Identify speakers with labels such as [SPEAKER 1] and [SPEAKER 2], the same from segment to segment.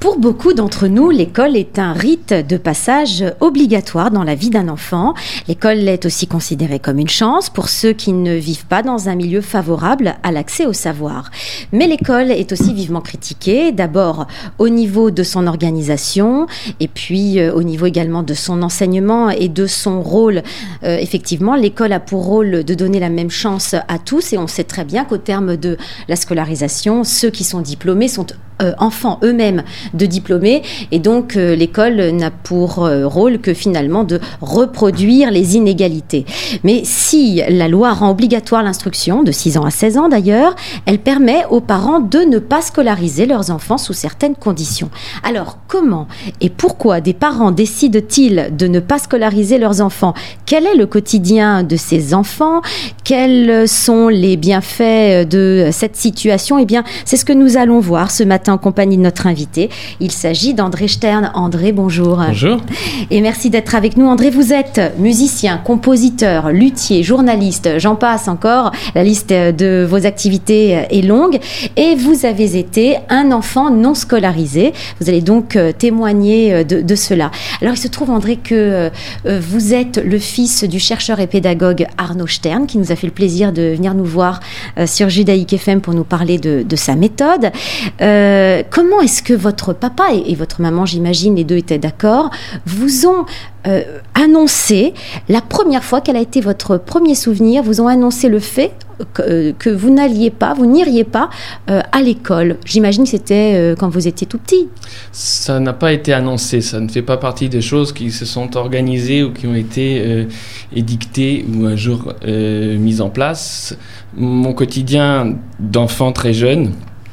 [SPEAKER 1] Pour beaucoup d'entre nous, l'école est un rite de passage obligatoire dans la vie d'un enfant. L'école est aussi considérée comme une chance pour ceux qui ne vivent pas dans un milieu favorable à l'accès au savoir. Mais l'école est aussi vivement critiquée, d'abord au niveau de son organisation et puis au niveau également de son enseignement et de son rôle. Effectivement, l'école a pour rôle de donner la même chance à tous et on sait très bien qu'au terme de la scolarisation, ceux qui sont diplômés sont enfants eux-mêmes de diplômés et donc l'école n'a pour rôle que finalement de reproduire les inégalités. Mais si la loi rend obligatoire l'instruction de 6 ans à 16 ans d'ailleurs, elle permet aux parents de ne pas scolariser leurs enfants sous certaines conditions. Alors comment et pourquoi des parents décident-ils de ne pas scolariser leurs enfants? Quel est le quotidien de ces enfants? Quels sont les bienfaits de cette situation? Eh bien, c'est ce que nous allons voir ce matin en compagnie de notre invité. Il s'agit d'André Stern. André, bonjour.
[SPEAKER 2] Bonjour.
[SPEAKER 1] Et merci d'être avec nous. André, vous êtes musicien, compositeur, luthier, journaliste, j'en passe encore. La liste de vos activités est longue. Et vous avez été un enfant non scolarisé. Vous allez donc témoigner de cela. Alors, il se trouve, André, que vous êtes le fils du chercheur et pédagogue Arnaud Stern, qui nous a fait le plaisir de venir nous voir sur Judaïque FM pour nous parler de sa méthode. Comment est-ce que votre papa et votre maman, j'imagine, les deux étaient d'accord, vous ont annoncé, la première fois, quel a été votre premier souvenir, vous ont annoncé le fait que vous n'iriez pas à l'école? J'imagine que c'était quand vous étiez tout petit.
[SPEAKER 2] Ça n'a pas été annoncé, ça ne fait pas partie des choses qui se sont organisées ou qui ont été édictées ou un jour mises en place. Mon quotidien d'enfant très jeune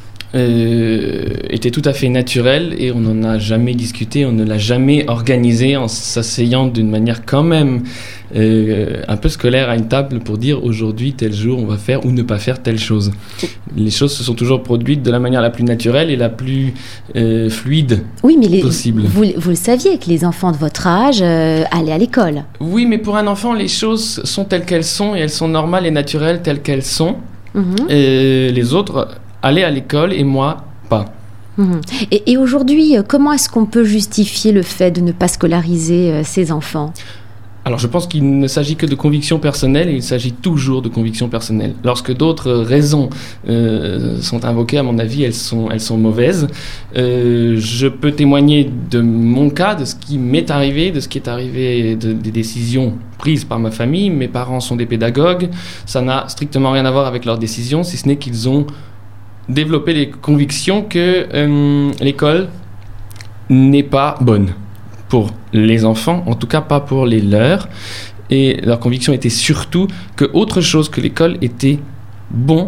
[SPEAKER 2] était tout à fait naturel et on n'en a jamais discuté, on ne l'a jamais organisé en s'asseyant d'une manière quand même un peu scolaire à une table pour dire aujourd'hui tel jour on va faire ou ne pas faire telle chose. Les choses se sont toujours produites de la manière la plus naturelle et la plus fluide possible.
[SPEAKER 1] Vous le saviez que les enfants de votre âge allaient à l'école?
[SPEAKER 2] Oui, mais pour un enfant les choses sont telles qu'elles sont et elles sont normales et naturelles telles qu'elles sont. Et les autres aller à l'école et moi, pas.
[SPEAKER 1] Et aujourd'hui, comment est-ce qu'on peut justifier le fait de ne pas scolariser ses enfants ?
[SPEAKER 2] Alors, je pense qu'il ne s'agit que de convictions personnelles et il s'agit toujours de convictions personnelles. Lorsque d'autres raisons sont invoquées, à mon avis, elles sont mauvaises. Je peux témoigner de mon cas, de ce qui m'est arrivé, de ce qui est arrivé, des décisions prises par ma famille. Mes parents sont des pédagogues. Ça n'a strictement rien à voir avec leurs décisions, si ce n'est qu'ils ont développer les convictions que l'école n'est pas bonne pour les enfants, en tout cas pas pour les leurs. Et leur conviction était surtout que autre chose que l'école était bon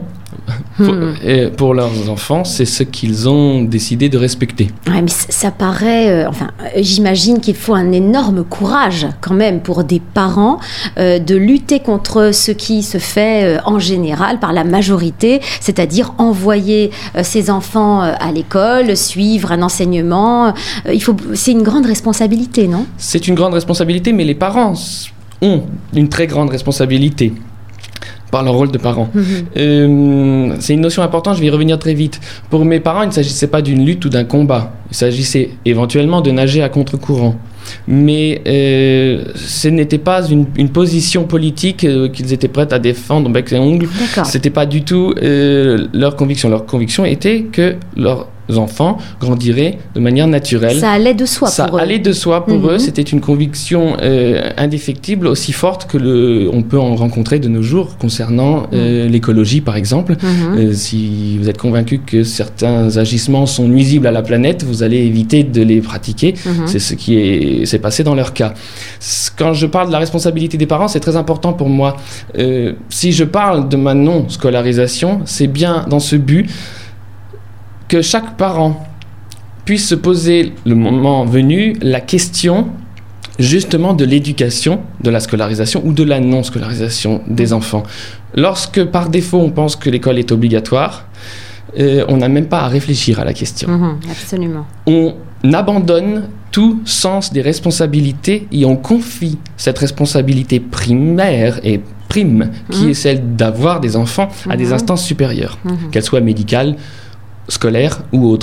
[SPEAKER 2] pour leurs enfants, c'est ce qu'ils ont décidé de respecter.
[SPEAKER 1] Ouais, mais ça paraît... j'imagine qu'il faut un énorme courage quand même pour des parents de lutter contre ce qui se fait en général par la majorité, c'est-à-dire envoyer ses enfants à l'école, suivre un enseignement. C'est une grande responsabilité, non ?
[SPEAKER 2] C'est une grande responsabilité, mais les parents ont une très grande responsabilité par leur rôle de parents. C'est une notion importante, je vais y revenir très vite. Pour mes parents, il ne s'agissait pas d'une lutte ou d'un combat. Il s'agissait éventuellement de nager à contre-courant. Mais ce n'était pas une position politique qu'ils étaient prêts à défendre bec et ongles.
[SPEAKER 1] D'accord.
[SPEAKER 2] C'était pas du tout leur conviction. Leur conviction était que leurs enfants grandiraient de manière naturelle.
[SPEAKER 1] Ça allait de soi pour eux.
[SPEAKER 2] Ça allait de soi pour eux. C'était une conviction indéfectible, aussi forte que on peut en rencontrer de nos jours concernant l'écologie, par exemple. Si vous êtes convaincu que certains agissements sont nuisibles à la planète, vous allez éviter de les pratiquer. C'est ce qui s'est passé dans leur cas. Quand je parle de la responsabilité des parents, c'est très important pour moi. Si je parle de ma non-scolarisation, c'est bien dans ce but que chaque parent puisse se poser, le moment venu, la question justement de l'éducation, de la scolarisation ou de la non-scolarisation des enfants. Lorsque par défaut on pense que l'école est obligatoire, on n'a même pas à réfléchir à la question.
[SPEAKER 1] Absolument.
[SPEAKER 2] On abandonne tout sens des responsabilités et on confie cette responsabilité primaire et prime qui est celle d'avoir des enfants à des instances supérieures, qu'elles soient médicales, scolaires ou autres.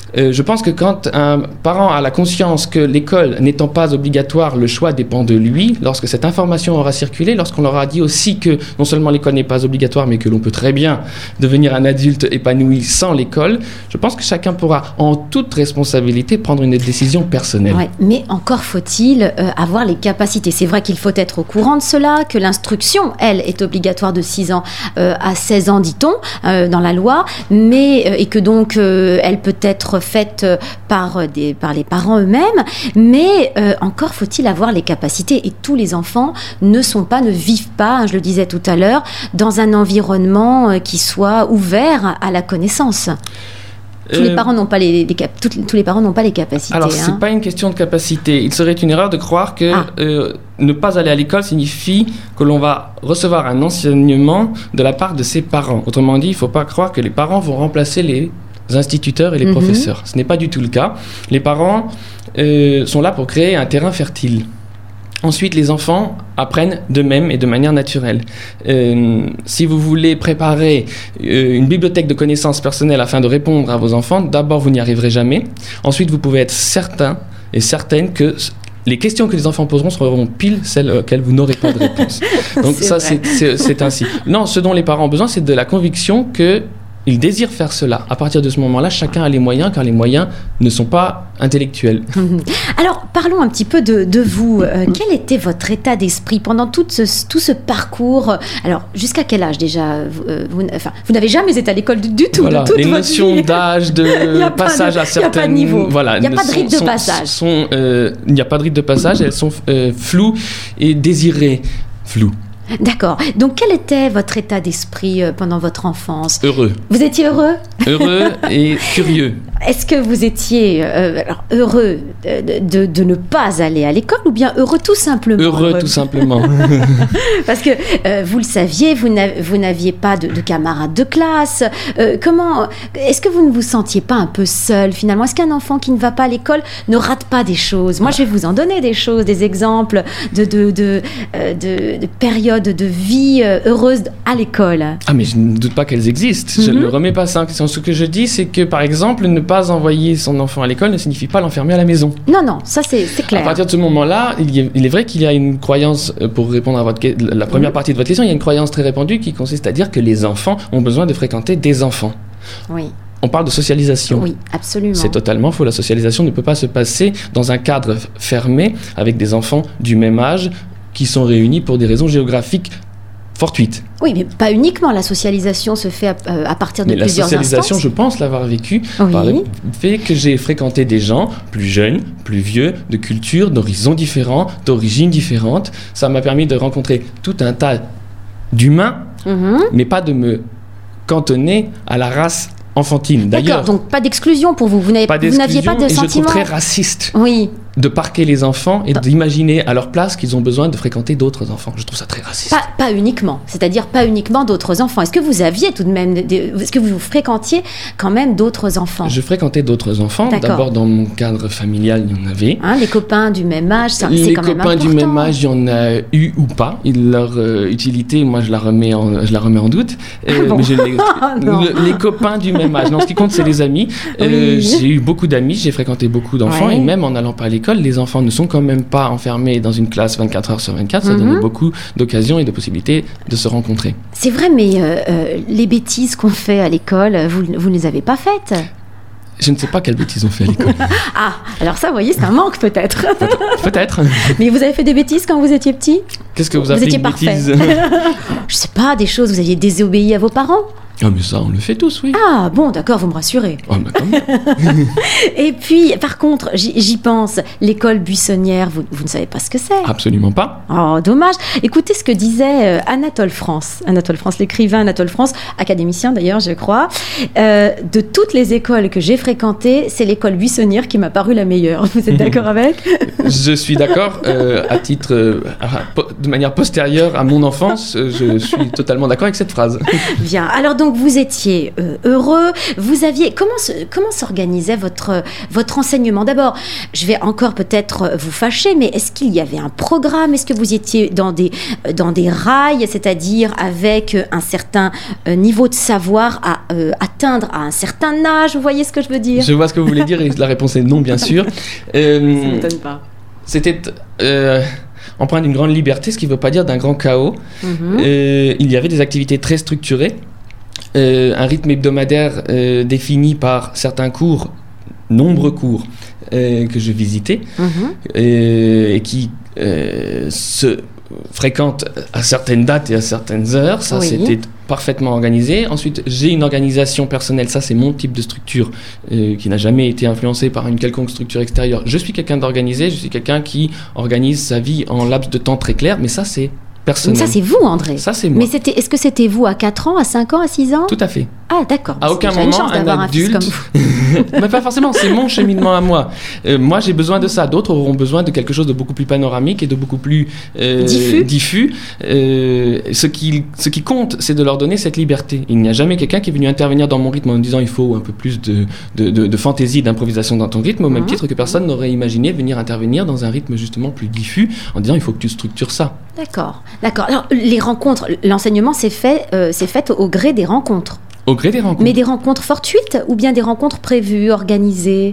[SPEAKER 2] Je pense que quand un parent a la conscience que l'école n'étant pas obligatoire, le choix dépend de lui, lorsque cette information aura circulé, lorsqu'on leur a dit aussi que non seulement l'école n'est pas obligatoire, mais que l'on peut très bien devenir un adulte épanoui sans l'école, je pense que chacun pourra en toute responsabilité prendre une décision personnelle.
[SPEAKER 1] Ouais, mais encore faut-il avoir les capacités. C'est vrai qu'il faut être au courant de cela, que l'instruction, elle, est obligatoire de 6 ans à 16 ans, dit-on, dans la loi, mais, et que donc elle peut être faite par les parents eux-mêmes, mais encore faut-il avoir les capacités, et tous les enfants ne vivent pas, je le disais tout à l'heure, dans un environnement qui soit ouvert à la connaissance. Tous les parents n'ont pas tous les parents n'ont pas les capacités.
[SPEAKER 2] Alors, c'est pas une question de capacité. Il serait une erreur de croire que ne pas aller à l'école signifie que l'on va recevoir un enseignement de la part de ses parents. Autrement dit, il ne faut pas croire que les parents vont remplacer les instituteurs et les professeurs. Ce n'est pas du tout le cas. Les parents sont là pour créer un terrain fertile. Ensuite, les enfants apprennent d'eux-mêmes et de manière naturelle. Si vous voulez préparer une bibliothèque de connaissances personnelles afin de répondre à vos enfants, d'abord, vous n'y arriverez jamais. Ensuite, vous pouvez être certain et certaine que les questions que les enfants poseront seront pile celles auxquelles vous n'aurez pas de réponse. Donc c'est ainsi. Non, ce dont les parents ont besoin, c'est de la conviction que ils désirent faire cela. À partir de ce moment-là, chacun a les moyens, car les moyens ne sont pas intellectuels.
[SPEAKER 1] Alors, parlons un petit peu de vous. Quel était votre état d'esprit pendant tout ce parcours? Alors, jusqu'à quel âge déjà vous n'avez jamais été à l'école du tout,
[SPEAKER 2] voilà,
[SPEAKER 1] de toute
[SPEAKER 2] les
[SPEAKER 1] votre
[SPEAKER 2] notions
[SPEAKER 1] vie.
[SPEAKER 2] d'âge, de passage à certains...
[SPEAKER 1] Il n'y a pas de niveau.
[SPEAKER 2] Voilà,
[SPEAKER 1] il n'y a pas de rite de passage.
[SPEAKER 2] Il n'y a pas de rite de passage. Elles sont floues et désirées. Floues.
[SPEAKER 1] D'accord. Donc, quel était votre état d'esprit pendant votre enfance?
[SPEAKER 2] Heureux.
[SPEAKER 1] Vous étiez heureux?
[SPEAKER 2] Heureux et curieux.
[SPEAKER 1] Est-ce que vous étiez heureux de ne pas aller à l'école ou bien heureux tout simplement?
[SPEAKER 2] Heureux tout simplement.
[SPEAKER 1] Parce que vous le saviez, vous n'aviez pas de camarades de classe. Est-ce que vous ne vous sentiez pas un peu seul finalement? Est-ce qu'un enfant qui ne va pas à l'école ne rate pas des choses? Moi, je vais vous en donner des choses, des exemples de périodes de vie heureuse à l'école.
[SPEAKER 2] Ah, mais je ne doute pas qu'elles existent. Je ne remets pas ça en question. Ce que je dis, c'est que, par exemple, ne pas envoyer son enfant à l'école ne signifie pas l'enfermer à la maison.
[SPEAKER 1] Non, ça c'est clair.
[SPEAKER 2] À partir de ce moment-là, il est vrai qu'il y a une croyance, pour répondre à la première partie de votre question, il y a une croyance très répandue qui consiste à dire que les enfants ont besoin de fréquenter des enfants.
[SPEAKER 1] Oui.
[SPEAKER 2] On parle de socialisation.
[SPEAKER 1] Oui, absolument.
[SPEAKER 2] C'est totalement faux. La socialisation ne peut pas se passer dans un cadre fermé avec des enfants du même âge qui sont réunis pour des raisons géographiques fortuites.
[SPEAKER 1] Oui, mais pas uniquement. La socialisation se fait à partir de plusieurs instances. La socialisation,
[SPEAKER 2] je pense l'avoir vécu par le fait que j'ai fréquenté des gens plus jeunes, plus vieux, de cultures, d'horizons différents, d'origines différentes. Ça m'a permis de rencontrer tout un tas d'humains, mais pas de me cantonner à la race enfantine.
[SPEAKER 1] D'accord, donc pas d'exclusion pour vous. Vous n'aviez pas de sentiment.
[SPEAKER 2] Et je trouve très raciste.
[SPEAKER 1] Oui.
[SPEAKER 2] De parquer les enfants et d'imaginer à leur place qu'ils ont besoin de fréquenter d'autres enfants. Je trouve ça très raciste.
[SPEAKER 1] Pas uniquement, c'est-à-dire pas uniquement d'autres enfants. Est-ce que vous aviez tout de même, est-ce que vous fréquentiez quand même d'autres enfants?
[SPEAKER 2] Je fréquentais d'autres enfants.
[SPEAKER 1] D'accord.
[SPEAKER 2] D'abord dans mon cadre familial, il y en avait.
[SPEAKER 1] Les copains du même âge, c'est quand même important. Les copains
[SPEAKER 2] du même âge, il y en a eu ou pas. Leur utilité, moi, je la remets en doute.
[SPEAKER 1] Bon.
[SPEAKER 2] Mais les copains du même âge. Non, ce qui compte, c'est les amis. Oui. J'ai eu beaucoup d'amis, j'ai fréquenté beaucoup d'enfants, et même en n'allant pas à l'école, les enfants ne sont quand même pas enfermés dans une classe 24 heures sur 24. Ça donne beaucoup d'occasions et de possibilités de se rencontrer.
[SPEAKER 1] C'est vrai, mais les bêtises qu'on fait à l'école, vous ne les avez pas faites?
[SPEAKER 2] Je ne sais pas quelles bêtises on fait à l'école.
[SPEAKER 1] Alors ça, vous voyez, c'est un manque peut-être.
[SPEAKER 2] Peut-être.
[SPEAKER 1] Mais vous avez fait des bêtises quand vous étiez petit?
[SPEAKER 2] Qu'est-ce que vous appelez une bêtise?
[SPEAKER 1] Je sais pas, des choses, vous aviez désobéi à vos parents?
[SPEAKER 2] Ah, mais ça, on le fait tous, oui.
[SPEAKER 1] Ah, bon, d'accord, vous me rassurez.
[SPEAKER 2] Ah, mais quand même.
[SPEAKER 1] Et puis, par contre, j'y pense, l'école buissonnière, vous ne savez pas ce que c'est?
[SPEAKER 2] Absolument pas.
[SPEAKER 1] Oh, dommage. Écoutez ce que disait Anatole France, l'écrivain Anatole France, académicien d'ailleurs, je crois. De toutes les écoles que j'ai fréquentées, c'est l'école buissonnière qui m'a paru la meilleure. Vous êtes d'accord avec?
[SPEAKER 2] Je suis d'accord, à titre, de manière postérieure à mon enfance, je suis totalement d'accord avec cette phrase.
[SPEAKER 1] Bien, alors donc, donc vous étiez heureux, vous aviez... Comment s'organisait votre enseignement? D'abord, je vais encore peut-être vous fâcher, mais est-ce qu'il y avait un programme? Est-ce que vous étiez dans des rails, c'est-à-dire avec un certain niveau de savoir à atteindre à un certain âge? Vous voyez ce que je veux dire?
[SPEAKER 2] Je vois ce que vous voulez dire et la réponse est non, bien sûr.
[SPEAKER 1] Ça ne m'étonne pas.
[SPEAKER 2] C'était empreint d'une grande liberté, ce qui ne veut pas dire d'un grand chaos. Il y avait des activités très structurées, un rythme hebdomadaire défini par certains cours, nombreux cours que je visitais, et qui se fréquentent à certaines dates et à certaines heures. Ça, c'était parfaitement organisé. Ensuite, j'ai une organisation personnelle. Ça, c'est mon type de structure qui n'a jamais été influencée par une quelconque structure extérieure. Je suis quelqu'un d'organisé. Je suis quelqu'un qui organise sa vie en laps de temps très clair. Mais ça, c'est personnel.
[SPEAKER 1] Donc ça, c'est vous, André.
[SPEAKER 2] Ça, c'est moi.
[SPEAKER 1] Mais est-ce que c'était vous à 4 ans, à 5 ans, à 6 ans?
[SPEAKER 2] Tout à fait.
[SPEAKER 1] Ah, d'accord.
[SPEAKER 2] À aucun moment, un adulte... Mais pas forcément, c'est mon cheminement à moi. Moi, j'ai besoin de ça. D'autres auront besoin de quelque chose de beaucoup plus panoramique et de beaucoup plus diffus. Ce qui compte, c'est de leur donner cette liberté. Il n'y a jamais quelqu'un qui est venu intervenir dans mon rythme en me disant il faut un peu plus de fantaisie, d'improvisation dans ton rythme, au même titre que personne n'aurait imaginé venir intervenir dans un rythme justement plus diffus en disant il faut que tu structures ça.
[SPEAKER 1] D'accord. Alors, les rencontres, l'enseignement c'est fait au gré des rencontres.
[SPEAKER 2] Au gré des rencontres.
[SPEAKER 1] Mais des rencontres fortuites ou bien des rencontres prévues, organisées?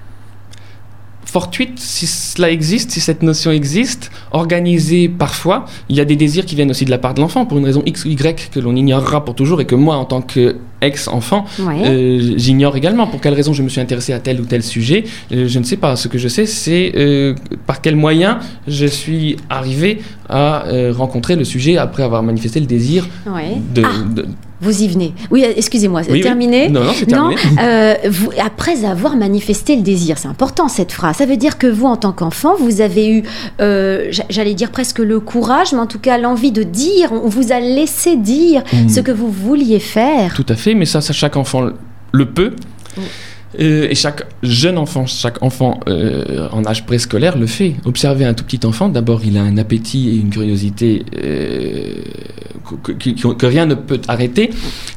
[SPEAKER 2] Fortuite, si cela existe, si cette notion existe, organisée parfois, il y a des désirs qui viennent aussi de la part de l'enfant pour une raison X ou Y que l'on ignorera pour toujours et que moi, en tant qu'ex-enfant, j'ignore également. Pour quelle raison je me suis intéressé à tel ou tel sujet, je ne sais pas. Ce que je sais, c'est par quel moyen je suis arrivé à rencontrer le sujet après avoir manifesté le désir
[SPEAKER 1] Vous y venez. Oui, excusez-moi, c'est terminé.
[SPEAKER 2] Non, c'est terminé.
[SPEAKER 1] Après avoir manifesté le désir, c'est important cette phrase. Ça veut dire que vous, en tant qu'enfant, vous avez eu, j'allais dire presque le courage, mais en tout cas l'envie de dire, on vous a laissé dire ce que vous vouliez faire.
[SPEAKER 2] Tout à fait, mais ça chaque enfant le peut. Et chaque jeune enfant, chaque enfant en âge préscolaire le fait. Observez un tout petit enfant, d'abord il a un appétit et une curiosité que rien ne peut arrêter,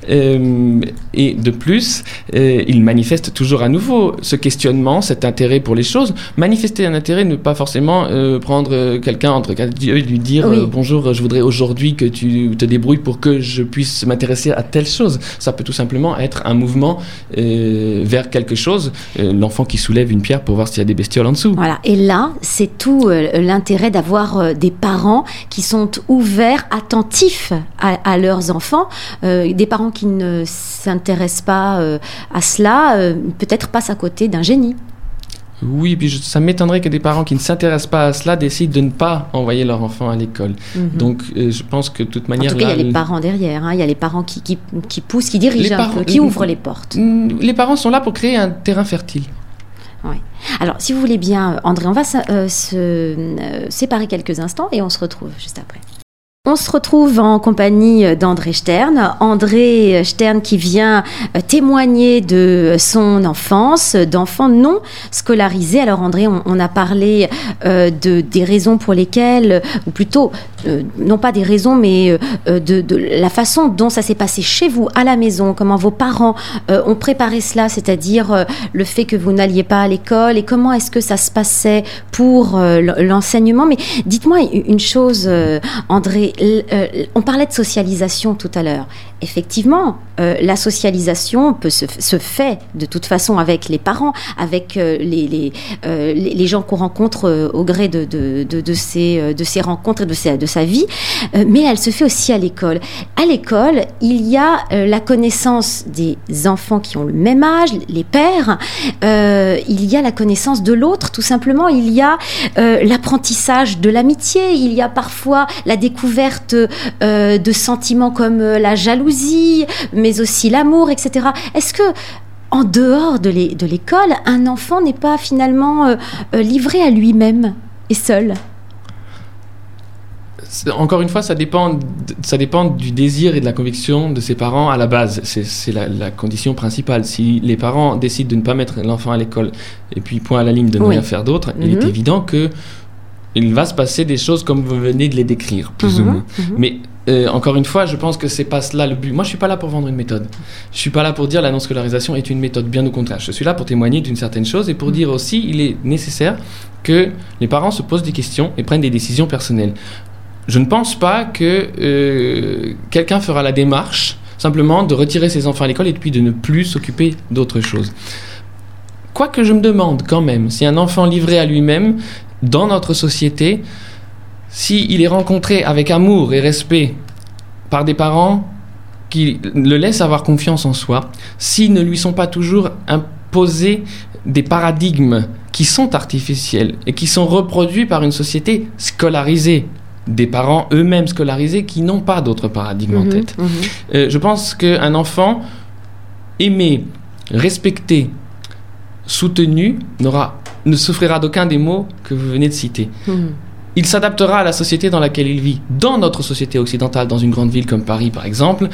[SPEAKER 2] et de plus il manifeste toujours à nouveau ce questionnement, cet intérêt pour les choses. Manifester un intérêt, ne pas forcément prendre quelqu'un entre quatre yeux et lui dire bonjour, je voudrais aujourd'hui que tu te débrouilles pour que je puisse m'intéresser à telle chose. Ça peut tout simplement être un mouvement vers quelque chose, l'enfant qui soulève une pierre pour voir s'il y a des bestioles en dessous.
[SPEAKER 1] Voilà, et là, c'est tout l'intérêt d'avoir des parents qui sont ouverts, attentifs à leurs enfants, des parents qui ne s'intéressent pas à cela, peut-être passent à côté d'un génie.
[SPEAKER 2] Oui, puis ça m'étonnerait que des parents qui ne s'intéressent pas à cela décident de ne pas envoyer leur enfant à l'école. Donc, je pense que de toute manière...
[SPEAKER 1] En tout cas, il y a les parents derrière, il y a les parents qui poussent, qui dirigent un peu, qui ouvrent les portes.
[SPEAKER 2] Les parents sont là pour créer un terrain fertile.
[SPEAKER 1] Oui. Alors, si vous voulez bien, André, on va se séparer quelques instants et on se retrouve juste après. On se retrouve en compagnie d'André Stern. André Stern qui vient témoigner de son enfance, d'enfants non scolarisés. Alors André, on a parlé des raisons pour lesquelles, ou plutôt, non pas des raisons, mais de la façon dont ça s'est passé chez vous, à la maison, comment vos parents ont préparé cela, c'est-à-dire le fait que vous n'alliez pas à l'école et comment est-ce que ça se passait pour l'enseignement. Mais dites-moi une chose, André, on parlait de socialisation tout à l'heure. Effectivement, la socialisation se fait de toute façon avec les parents, avec les gens qu'on rencontre au gré de ces rencontres et de sa vie, mais elle se fait aussi à l'école. À l'école, il y a la connaissance des enfants qui ont le même âge, les pères, il y a la connaissance de l'autre, tout simplement, il y a l'apprentissage de l'amitié, il y a parfois la découverte de sentiments comme la jalousie, mais aussi l'amour, etc. Est-ce que, en dehors de l'école, un enfant n'est pas finalement livré à lui-même et seul ?
[SPEAKER 2] Encore une fois, ça dépend du désir et de la conviction de ses parents à la base. C'est la condition principale. Si les parents décident de ne pas mettre l'enfant à l'école et puis point à la ligne de ne rien faire d'autre, il est évident que il va se passer des choses comme vous venez de les décrire, plus ou moins. Mais encore une fois, je pense que c'est pas cela le but. Moi, je suis pas là pour vendre une méthode. Je suis pas là pour dire la non-scolarisation est une méthode, bien au contraire. Je suis là pour témoigner d'une certaine chose et pour dire aussi, il est nécessaire que les parents se posent des questions et prennent des décisions personnelles. Je ne pense pas que quelqu'un fera la démarche simplement de retirer ses enfants à l'école et puis de ne plus s'occuper d'autre chose. Quoique je me demande quand même, si un enfant livré à lui-même, dans notre société, s'il est rencontré avec amour et respect par des parents qui le laissent avoir confiance en soi, s'ils ne lui sont pas toujours imposés des paradigmes qui sont artificiels et qui sont reproduits par une société scolarisée, des parents eux-mêmes scolarisés qui n'ont pas d'autres paradigmes en tête. Je pense qu'un enfant aimé, respecté, soutenu ne souffrira d'aucun des mots que vous venez de citer. Il s'adaptera à la société dans laquelle il vit. Dans notre société occidentale, dans une grande ville comme Paris par exemple,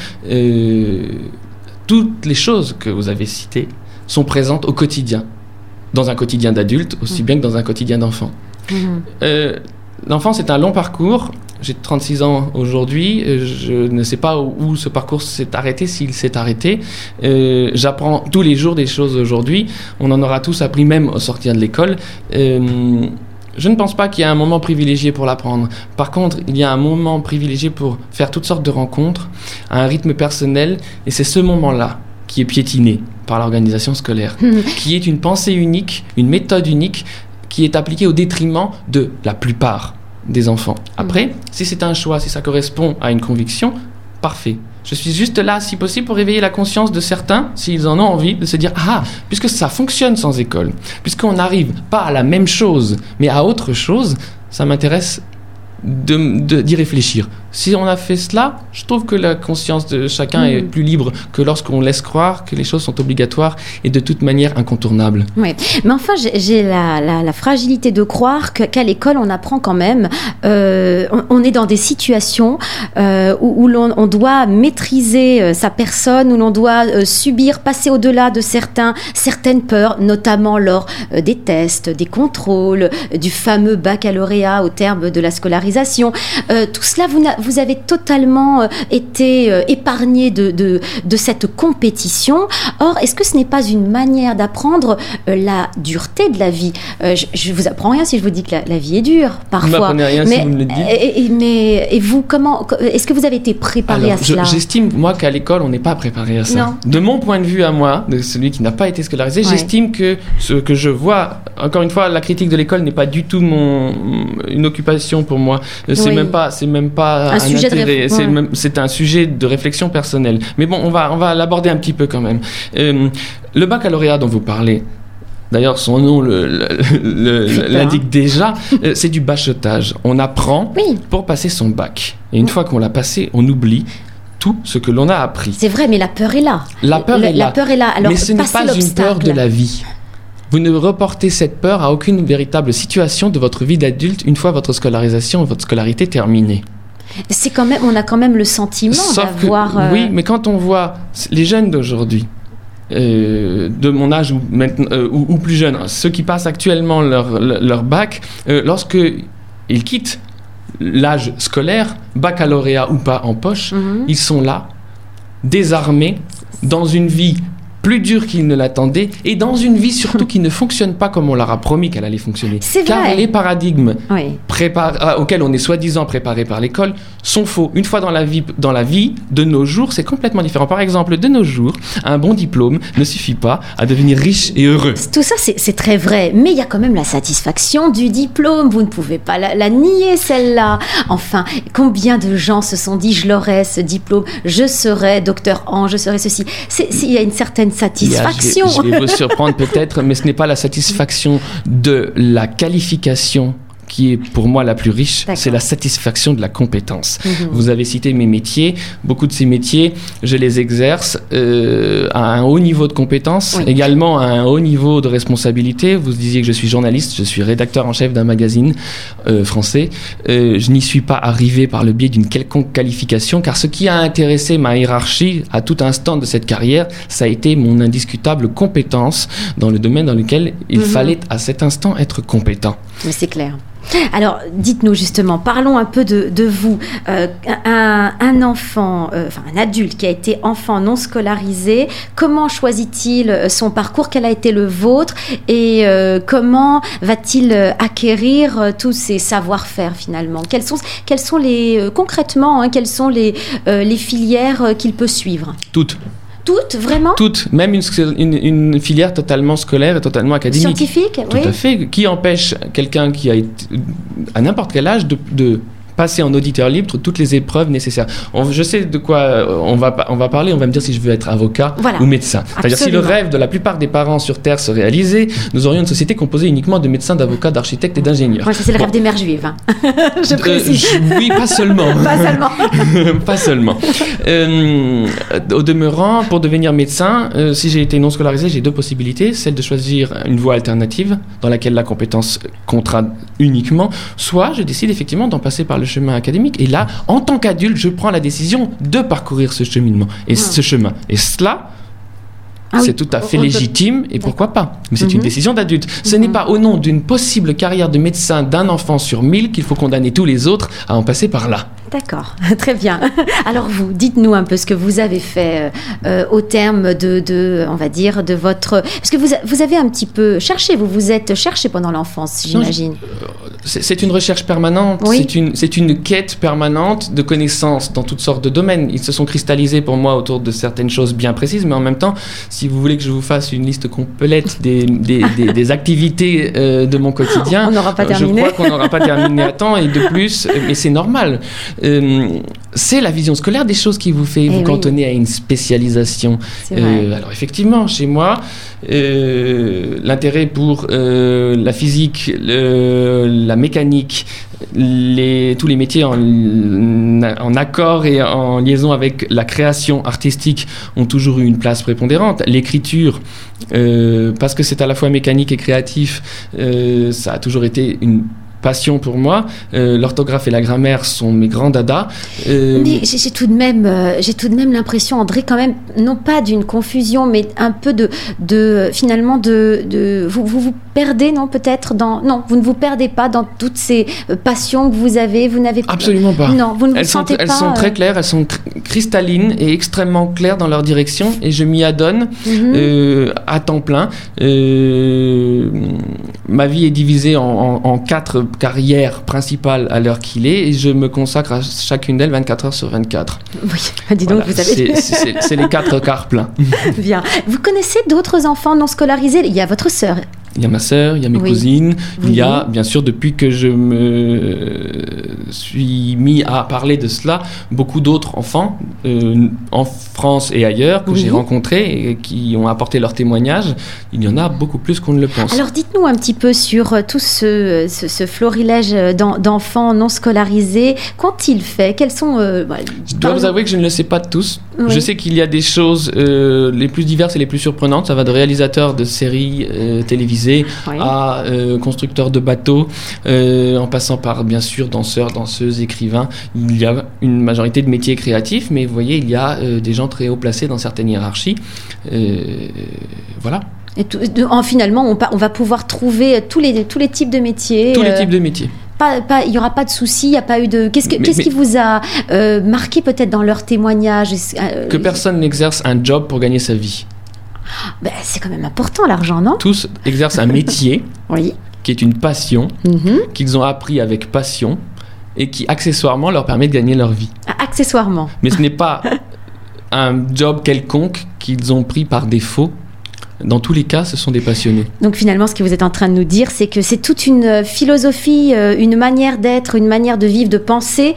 [SPEAKER 2] toutes les choses que vous avez citées sont présentes au quotidien, dans un quotidien d'adulte aussi bien que dans un quotidien d'enfant. L'enfant, c'est un long parcours. J'ai 36 ans aujourd'hui. Je ne sais pas où ce parcours s'est arrêté, s'il s'est arrêté. J'apprends tous les jours des choses aujourd'hui. On en aura tous appris même au sortir de l'école. Je ne pense pas qu'il y ait un moment privilégié pour l'apprendre. Par contre, il y a un moment privilégié pour faire toutes sortes de rencontres, à un rythme personnel. Et c'est ce moment-là qui est piétiné par l'organisation scolaire, qui est une pensée unique, une méthode unique, qui est appliquée au détriment de la plupart des enfants. Après, si c'est un choix, si ça correspond à une conviction, parfait. Je suis juste là, si possible, pour réveiller la conscience de certains, s'ils en ont envie, de se dire « Ah, puisque ça fonctionne sans école, puisqu'on n'arrive pas à la même chose, mais à autre chose, ça m'intéresse d'y réfléchir. » Si on a fait cela, je trouve que la conscience de chacun est plus libre que lorsqu'on laisse croire que les choses sont obligatoires et de toute manière incontournables.
[SPEAKER 1] Oui, mais enfin, j'ai la fragilité de croire qu'à l'école, on apprend quand même. On est dans des situations où on doit maîtriser sa personne, où l'on doit passer au-delà de certaines peurs, notamment lors des tests, des contrôles, du fameux baccalauréat au terme de la scolarisation. Tout cela, vous avez totalement été épargné de cette compétition. Or, est-ce que ce n'est pas une manière d'apprendre la dureté de la vie ? Je ne vous apprends rien si je vous dis que la vie est dure, parfois.
[SPEAKER 2] Vous ne m'apprenez rien si vous me le dites.
[SPEAKER 1] Mais vous, est-ce que vous avez été préparé à cela ?
[SPEAKER 2] J'estime, moi, qu'à l'école, on n'est pas préparé à ça.
[SPEAKER 1] Non.
[SPEAKER 2] De mon point de vue à moi, de celui qui n'a pas été scolarisé, j'estime que ce que je vois, encore une fois, la critique de l'école n'est pas du tout une occupation pour moi. C'est même pas un sujet intérêt. C'est un sujet de réflexion personnelle. Mais bon, on va l'aborder un petit peu quand même. Le baccalauréat dont vous parlez, d'ailleurs son nom l'indique déjà, c'est du bachotage. On apprend pour passer son bac. Et une fois qu'on l'a passé, on oublie tout ce que l'on a appris.
[SPEAKER 1] C'est vrai, mais la peur est là.
[SPEAKER 2] La peur est là. Alors, mais ce n'est pas une peur de la vie. Vous ne reportez cette peur à aucune véritable situation de votre vie d'adulte une fois votre scolarisation et votre scolarité terminée.
[SPEAKER 1] C'est quand même, on a quand même le sentiment d'avoir...
[SPEAKER 2] Oui, mais quand on voit les jeunes d'aujourd'hui, de mon âge ou plus jeunes, ceux qui passent actuellement leur bac, lorsqu'ils quittent l'âge scolaire, baccalauréat ou pas en poche, ils sont là, désarmés, dans une vie plus dure qu'ils ne l'attendaient, et dans une vie surtout qui ne fonctionne pas comme on leur a promis qu'elle allait fonctionner.
[SPEAKER 1] C'est
[SPEAKER 2] car
[SPEAKER 1] vrai.
[SPEAKER 2] Les paradigmes auxquels on est soi-disant préparé par l'école sont faux. Une fois dans la vie de nos jours, c'est complètement différent. Par exemple, de nos jours, un bon diplôme ne suffit pas à devenir riche et heureux.
[SPEAKER 1] Tout ça, c'est très vrai, mais il y a quand même la satisfaction du diplôme. Vous ne pouvez pas la nier, celle-là. Enfin, combien de gens se sont dit « je l'aurai, ce diplôme, je serai docteur en, je serai ceci ». Il y a une certaine satisfaction.
[SPEAKER 2] Je vais vous surprendre peut-être, mais ce n'est pas la satisfaction de la qualification qui est pour moi la plus riche, c'est la satisfaction de la compétence. Vous avez cité mes métiers, beaucoup de ces métiers, je les exerce à un haut niveau de compétence, également à un haut niveau de responsabilité. Vous disiez que je suis journaliste, je suis rédacteur en chef d'un magazine français. Je n'y suis pas arrivé par le biais d'une quelconque qualification, car ce qui a intéressé ma hiérarchie à tout instant de cette carrière, ça a été mon indiscutable compétence dans le domaine dans lequel il fallait à cet instant être compétent.
[SPEAKER 1] Mais c'est clair. Alors, dites-nous justement, parlons un peu de vous. Un enfant, un adulte qui a été enfant non scolarisé, comment choisit-il son parcours? Quel a été le vôtre? Et comment va-t-il acquérir tous ces savoir-faire finalement? Quelles sont les concrètement, quelles sont les filières qu'il peut suivre? Toutes, vraiment?
[SPEAKER 2] Toutes, même une filière totalement scolaire et totalement académique.
[SPEAKER 1] Scientifique,
[SPEAKER 2] Tout à fait. Qui empêche quelqu'un qui a été, à n'importe quel âge de passer en auditeur libre toutes les épreuves nécessaires. Je sais de quoi on va parler, on va me dire si je veux être avocat ou médecin. C'est-à-dire si le rêve de la plupart des parents sur Terre se réalisait, nous aurions une société composée uniquement de médecins, d'avocats, d'architectes et d'ingénieurs.
[SPEAKER 1] Ouais, ça c'est le rêve des mères juives, je précise.
[SPEAKER 2] Oui, pas seulement. Pas seulement. Au demeurant, pour devenir médecin, si j'ai été non scolarisé, j'ai deux possibilités. Celle de choisir une voie alternative dans laquelle la compétence comptera uniquement, soit je décide effectivement d'en passer par le chemin académique. Et là, en tant qu'adulte, je prends la décision de parcourir ce cheminement et ce chemin. Et cela, c'est tout à fait légitime et pourquoi pas. Mais c'est une décision d'adulte. Ce n'est pas au nom d'une possible carrière de médecin d'un enfant sur 1000 qu'il faut condamner tous les autres à en passer par là.
[SPEAKER 1] D'accord, très bien. Alors vous, dites-nous un peu ce que vous avez fait au terme on va dire, de votre... Parce que vous avez un petit peu cherché, vous vous êtes cherché pendant l'enfance, j'imagine.
[SPEAKER 2] C'est une recherche permanente, c'est une quête permanente de connaissances dans toutes sortes de domaines. Ils se sont cristallisés pour moi autour de certaines choses bien précises, mais en même temps, si vous voulez que je vous fasse une liste complète des activités de mon quotidien,
[SPEAKER 1] on n'aura pas terminé.
[SPEAKER 2] Je crois qu'on n'aura pas terminé à temps et de plus, mais c'est normal. C'est la vision scolaire des choses qui vous fait vous cantonner à une spécialisation. Alors effectivement, chez moi, l'intérêt pour la physique, la mécanique, tous les métiers en accord et en liaison avec la création artistique ont toujours eu une place prépondérante. L'écriture, parce que c'est à la fois mécanique et créatif, ça a toujours été une passion pour moi. L'orthographe et la grammaire sont mes grands dadas.
[SPEAKER 1] Mais j'ai tout de même l'impression, André, quand même, non pas d'une confusion, mais un peu finalement vous perdez, non, peut-être non, vous ne vous perdez pas dans toutes ces passions que vous avez. Vous n'avez
[SPEAKER 2] absolument pas.
[SPEAKER 1] Non, vous ne vous sentez pas.
[SPEAKER 2] Elles sont très claires, elles sont cristallines et extrêmement claires dans leur direction, et je m'y adonne à temps plein. Ma vie est divisée en 4 carrière principale à l'heure qu'il est, et je me consacre à chacune d'elles 24 heures sur 24.
[SPEAKER 1] Oui, dis donc, vous avez...
[SPEAKER 2] c'est les 4 quarts pleins.
[SPEAKER 1] Bien. Vous connaissez d'autres enfants non scolarisés? Il y a votre sœur.
[SPEAKER 2] Il y a ma sœur, il y a mes cousines, il y a, bien sûr, depuis que je me suis mis à parler de cela, beaucoup d'autres enfants en France et ailleurs que j'ai rencontrés et qui ont apporté leur témoignage. Il y en a beaucoup plus qu'on ne le pense.
[SPEAKER 1] Alors dites-nous un petit peu sur tout ce florilège d'enfants non scolarisés. Qu'ont-ils fait? Quels sont...
[SPEAKER 2] Je dois vous avouer que je ne le sais pas de tous. Oui. Je sais qu'il y a des choses les plus diverses et les plus surprenantes. Ça va de réalisateurs de séries télévisées à constructeurs de bateaux, en passant par, bien sûr, danseurs, danseuses, écrivains. Il y a une majorité de métiers créatifs, mais vous voyez, il y a des gens très haut placés dans certaines hiérarchies. Voilà.
[SPEAKER 1] Et finalement, on va pouvoir trouver tous les types de métiers.
[SPEAKER 2] Tous les types de métiers.
[SPEAKER 1] Il n'y aura pas de souci, il n'y a pas eu de... Qu'est-ce qui vous a marqué peut-être dans leur témoignage?
[SPEAKER 2] Que personne n'exerce un job pour gagner sa vie.
[SPEAKER 1] C'est quand même important, l'argent, non?
[SPEAKER 2] Tous exercent un métier qui est une passion, qu'ils ont appris avec passion et qui, accessoirement, leur permet de gagner leur vie.
[SPEAKER 1] Accessoirement.
[SPEAKER 2] Mais ce n'est pas un job quelconque qu'ils ont pris par défaut. Dans tous les cas, ce sont des passionnés.
[SPEAKER 1] Donc finalement, ce que vous êtes en train de nous dire, c'est que c'est toute une philosophie, une manière d'être, une manière de vivre, de penser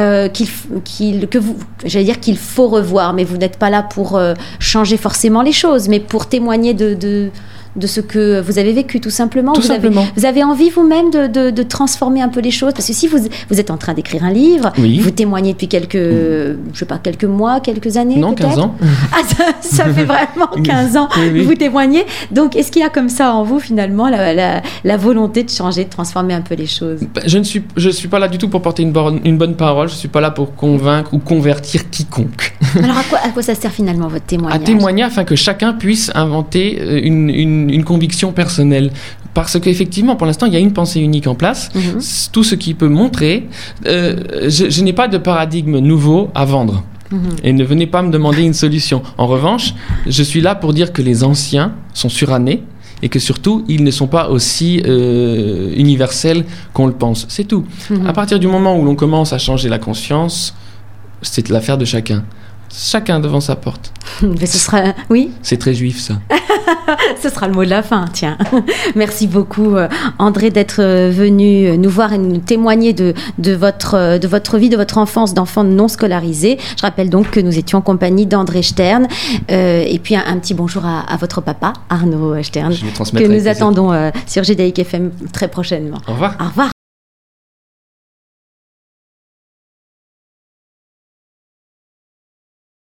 [SPEAKER 1] qu'il faut revoir. Mais vous n'êtes pas là pour changer forcément les choses, mais pour témoigner de ce que vous avez vécu, tout simplement. Vous avez envie vous-même de transformer un peu les choses, parce que si vous êtes en train d'écrire un livre, vous témoignez depuis quelques mois, quelques années,
[SPEAKER 2] non,
[SPEAKER 1] peut-être.
[SPEAKER 2] 15 ans.
[SPEAKER 1] Ça fait vraiment 15 ans que vous témoignez. Donc, est-ce qu'il y a comme ça en vous, finalement, la volonté de changer, de transformer un peu les choses?
[SPEAKER 2] Je ne suis pas là du tout pour porter une bonne parole. Je ne suis pas là pour convaincre ou convertir quiconque.
[SPEAKER 1] Alors, à quoi ça sert finalement votre témoignage?
[SPEAKER 2] À témoigner afin que chacun puisse inventer une conviction personnelle. Parce qu'effectivement, pour l'instant, il y a une pensée unique en place. Tout ce qui peut montrer, je n'ai pas de paradigme nouveau à vendre. Et ne venez pas me demander une solution. En revanche, je suis là pour dire que les anciens sont surannés et que surtout, ils ne sont pas aussi universels qu'on le pense. C'est tout. À partir du moment où l'on commence à changer la conscience, c'est l'affaire de chacun. Chacun devant sa porte.
[SPEAKER 1] Mais ce sera... Oui ?
[SPEAKER 2] C'est très juif, ça.
[SPEAKER 1] Ce sera le mot de la fin, tiens. Merci beaucoup, André, d'être venu nous voir et nous témoigner de votre vie, de votre enfance d'enfant non scolarisé. Je rappelle donc que nous étions en compagnie d'André Stern. Et puis un petit bonjour à votre papa, Arnaud Stern, que nous attendons sur GDIC FM très prochainement.
[SPEAKER 2] Au revoir.
[SPEAKER 1] Au revoir.